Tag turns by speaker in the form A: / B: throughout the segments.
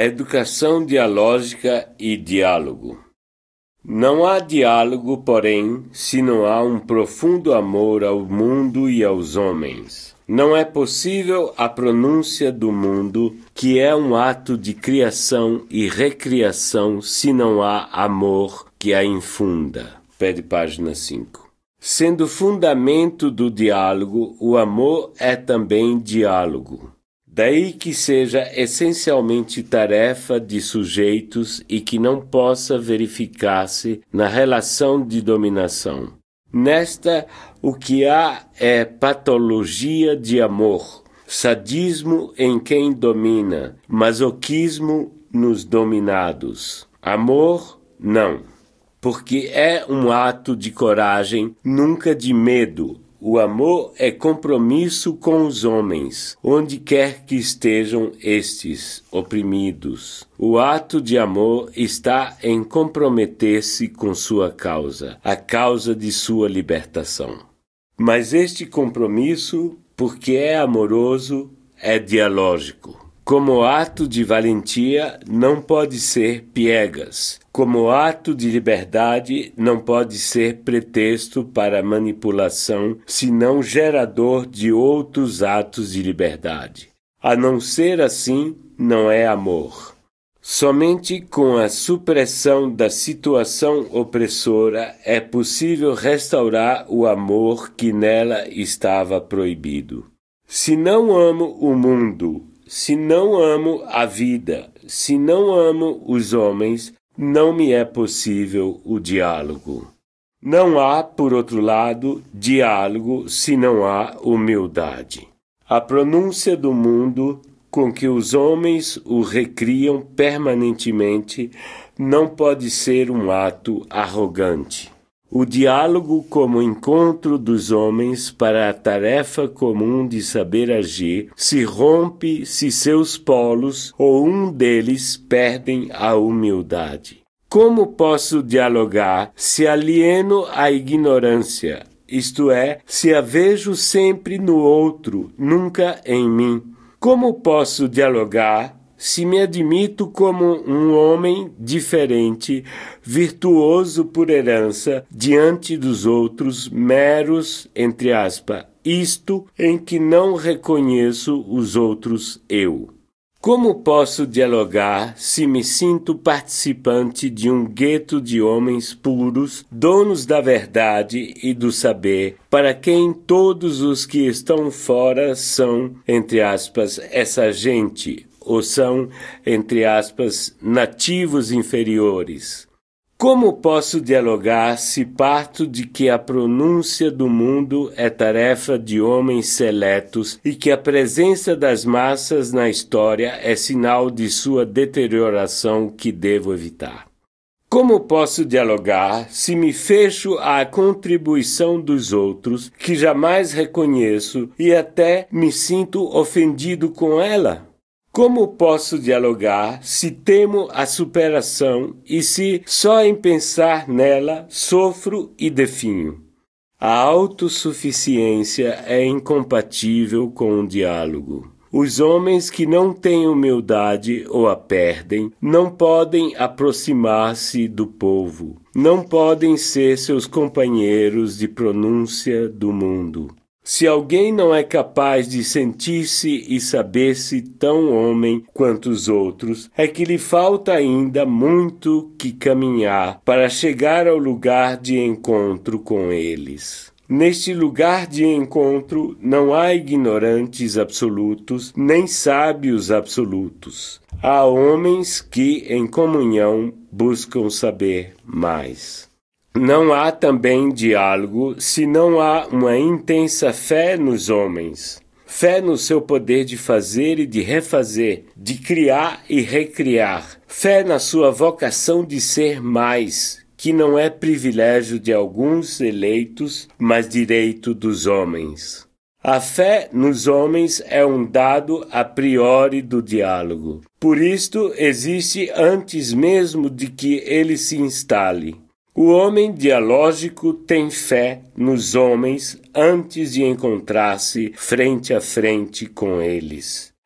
A: Educação dialógica e diálogo. Não há diálogo, porém, se não há um profundo amor ao mundo e aos homens. Não é possível a pronúncia do mundo, que é um ato de criação e recriação, se não há amor que a infunda. Pede página 5. Sendo fundamento do diálogo, o amor é também diálogo. Daí que seja essencialmente tarefa de sujeitos e que não possa verificar-se na relação de dominação. Nesta, o que há é patologia de amor, sadismo em quem domina, masoquismo nos dominados. Amor, não, porque é um ato de coragem, nunca de medo. O amor é compromisso com os homens, onde quer que estejam estes oprimidos. O ato de amor está em comprometer-se com sua causa, a causa de sua libertação. Mas este compromisso, porque é amoroso, é dialógico. Como ato de valentia, não pode ser piegas. Como ato de liberdade, não pode ser pretexto para manipulação, senão gerador de outros atos de liberdade. A não ser assim, não é amor. Somente com a supressão da situação opressora é possível restaurar o amor que nela estava proibido. Se não amo o mundo, se não amo a vida, se não amo os homens, não me é possível o diálogo. Não há, por outro lado, diálogo se não há humildade. A pronúncia do mundo com que os homens o recriam permanentemente não pode ser um ato arrogante. O diálogo como encontro dos homens para a tarefa comum de saber agir se rompe se seus polos ou um deles perdem a humildade. Como posso dialogar se alieno à ignorância, isto é, se a vejo sempre no outro, nunca em mim? Como posso dialogar se me admito como um homem diferente, virtuoso por herança, diante dos outros, meros, entre aspas, isto em que não reconheço os outros eu? Como posso dialogar se me sinto participante de um gueto de homens puros, donos da verdade e do saber, para quem todos os que estão fora são, entre aspas, essa gente, ou são, entre aspas, nativos inferiores? Como posso dialogar se parto de que a pronúncia do mundo é tarefa de homens seletos e que a presença das massas na história é sinal de sua deterioração que devo evitar? Como posso dialogar se me fecho à contribuição dos outros, que jamais reconheço e até me sinto ofendido com ela? Como posso dialogar se temo a superação e se só em pensar nela sofro e definho? A autossuficiência é incompatível com o diálogo. Os homens que não têm humildade ou a perdem não podem aproximar-se do povo, não podem ser seus companheiros de pronúncia do mundo. Se alguém não é capaz de sentir-se e saber-se tão homem quanto os outros, é que lhe falta ainda muito que caminhar para chegar ao lugar de encontro com eles. Neste lugar de encontro não há ignorantes absolutos, nem sábios absolutos. Há homens que, em comunhão, buscam saber mais. Não há também diálogo se não há uma intensa fé nos homens. Fé no seu poder de fazer e de refazer, de criar e recriar. Fé na sua vocação de ser mais, que não é privilégio de alguns eleitos, mas direito dos homens. A fé nos homens é um dado a priori do diálogo. Por isto, existe antes mesmo de que ele se instale. O homem dialógico tem fé nos homens antes de encontrar-se frente a frente com eles.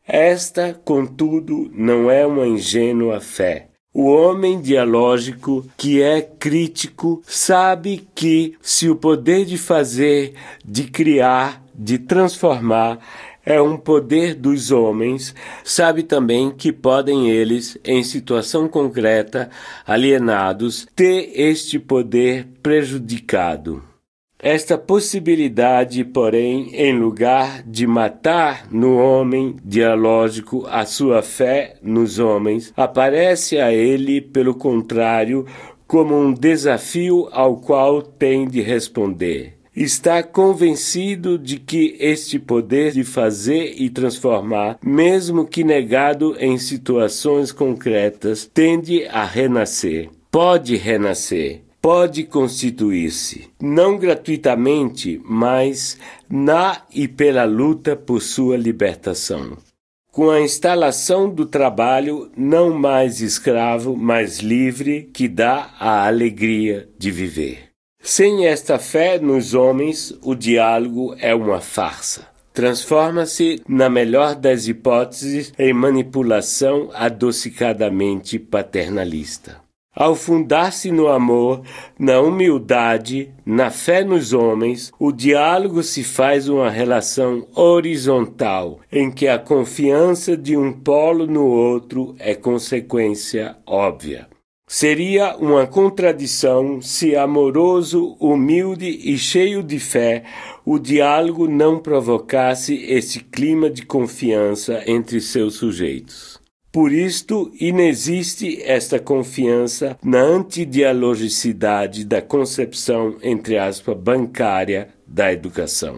A: Esta, contudo, não é uma ingênua fé. O homem dialógico, que é crítico, sabe que se o poder de fazer, de criar, de transformar é um poder dos homens, sabe também que podem eles, em situação concreta, alienados, ter este poder prejudicado. Esta possibilidade, porém, em lugar de matar no homem dialógico a sua fé nos homens, aparece a ele, pelo contrário, como um desafio ao qual tem de responder. Está convencido de que este poder de fazer e transformar, mesmo que negado em situações concretas, tende a renascer. Pode renascer. Pode constituir-se, não gratuitamente, mas na e pela luta por sua libertação. Com a instalação do trabalho, não mais escravo, mas livre, que dá a alegria de viver. Sem esta fé nos homens, o diálogo é uma farsa. Transforma-se, na melhor das hipóteses, em manipulação adocicadamente paternalista. Ao fundar-se no amor, na humildade, na fé nos homens, o diálogo se faz uma relação horizontal, em que a confiança de um polo no outro é consequência óbvia. Seria uma contradição se, amoroso, humilde e cheio de fé, o diálogo não provocasse esse clima de confiança entre seus sujeitos. Por isto, inexiste esta confiança na antidialogicidade da concepção, entre aspas, bancária da educação.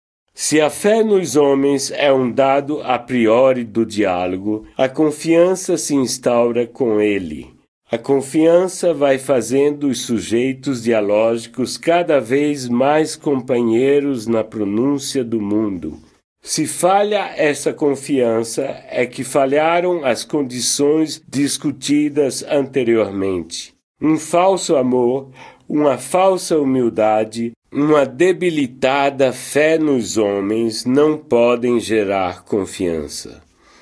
A: Se a fé nos homens é um dado a priori do diálogo, a confiança se instaura com ele. A confiança vai fazendo os sujeitos dialógicos cada vez mais companheiros na pronúncia do mundo. Se falha essa confiança, é que falharam as condições discutidas anteriormente. Um falso amor, uma falsa humildade, uma debilitada fé nos homens não podem gerar confiança.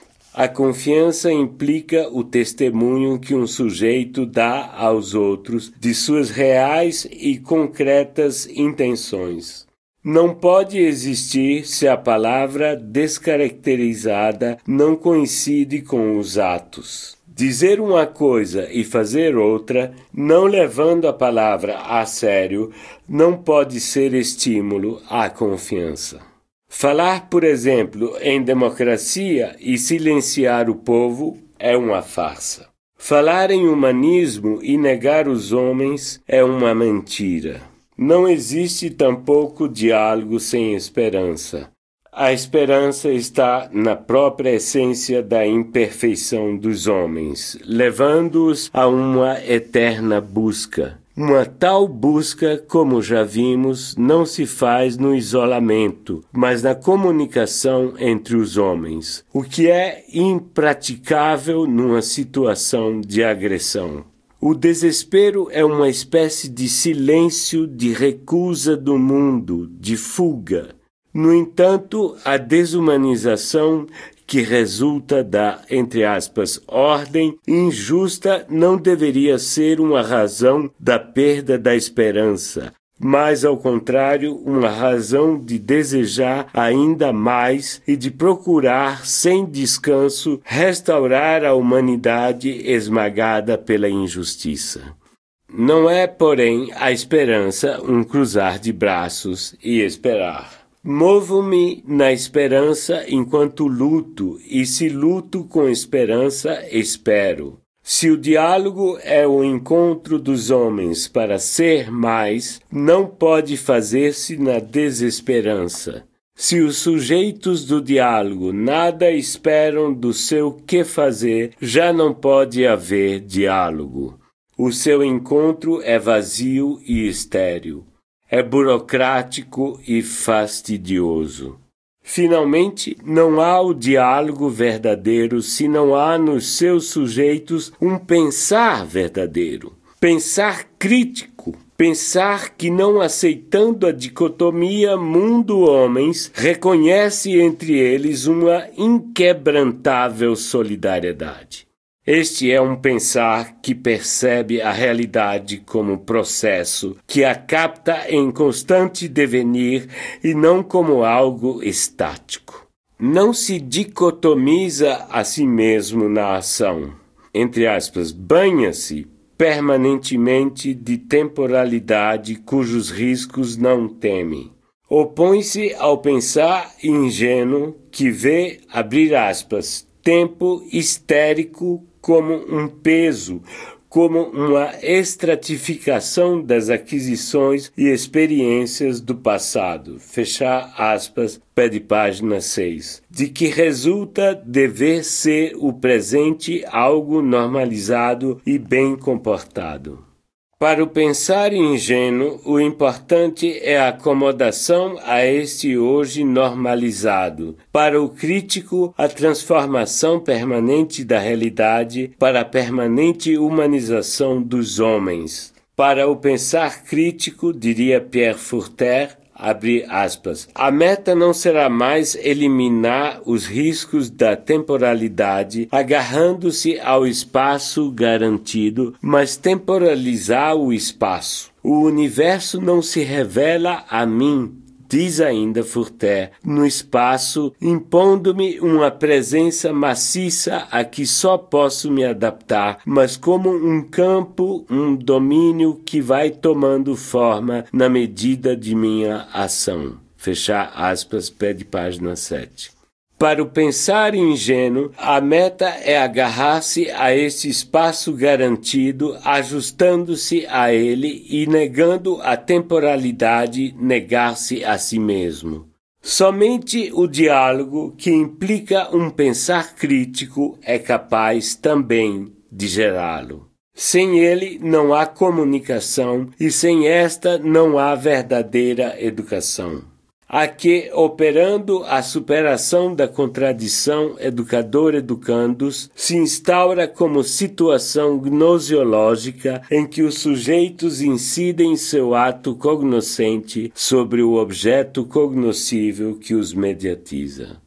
A: A confiança implica o testemunho que um sujeito dá aos outros de suas reais e concretas intenções. Não pode existir se a palavra descaracterizada não coincide com os atos. Dizer uma coisa e fazer outra, não levando a palavra a sério, não pode ser estímulo à confiança. Falar, por exemplo, em democracia e silenciar o povo é uma farsa. Falar em humanismo e negar os homens é uma mentira. Não existe tampouco diálogo sem esperança. A esperança está na própria essência da imperfeição dos homens, levando-os a uma eterna busca. Uma tal busca, como já vimos, não se faz no isolamento, mas na comunicação entre os homens, o que é impraticável numa situação de agressão. O desespero é uma espécie de silêncio, de recusa do mundo, de fuga. No entanto, a desumanização que resulta da, entre aspas, ordem injusta não deveria ser uma razão da perda da esperança, mas, ao contrário, uma razão de desejar ainda mais e de procurar, sem descanso, restaurar a humanidade esmagada pela injustiça. Não é, porém, a esperança um cruzar de braços e esperar. Movo-me na esperança enquanto luto, e se luto com esperança, espero. Se o diálogo é o encontro dos homens para ser mais, não pode fazer-se na desesperança. Se os sujeitos do diálogo nada esperam do seu que fazer, já não pode haver diálogo. O seu encontro é vazio e estéril. É burocrático e fastidioso. Finalmente, não há o diálogo verdadeiro se não há nos seus sujeitos um pensar verdadeiro, pensar crítico, Pensar que, não aceitando a dicotomia mundo-homens, reconhece entre eles uma inquebrantável solidariedade. Este é um pensar que percebe a realidade como processo, que a capta em constante devenir e não como algo estático. Não se dicotomiza a si mesmo na ação. Entre aspas, banha-se permanentemente de temporalidade cujos riscos não teme. Opõe-se ao pensar ingênuo que vê, abrir aspas, tempo histérico como um peso, como uma estratificação das aquisições e experiências do passado, fechar aspas, pé de página 6, de que resulta dever ser o presente algo normalizado e bem comportado. Para o pensar ingênuo, o importante é a acomodação a este hoje normalizado. Para o crítico, a transformação permanente da realidade para a permanente humanização dos homens. Para o pensar crítico, diria Pierre Furter, abre aspas, a meta não será mais eliminar os riscos da temporalidade agarrando-se ao espaço garantido, mas temporalizar o espaço. O universo não se revela a mim, diz ainda Furter, no espaço, impondo-me uma presença maciça a que só posso me adaptar, mas como um campo, um domínio que vai tomando forma na medida de minha ação. Fechar aspas, pé de página 7. Para o pensar ingênuo, a meta é agarrar-se a esse espaço garantido, ajustando-se a ele e negando a temporalidade, negar-se a si mesmo. Somente o diálogo, que implica um pensar crítico, é capaz também de gerá-lo. Sem ele não há comunicação e sem esta não há verdadeira educação. A que, operando a superação da contradição educador-educandos, se instaura como situação gnosiológica em que os sujeitos incidem seu ato cognoscente sobre o objeto cognoscível que os mediatiza.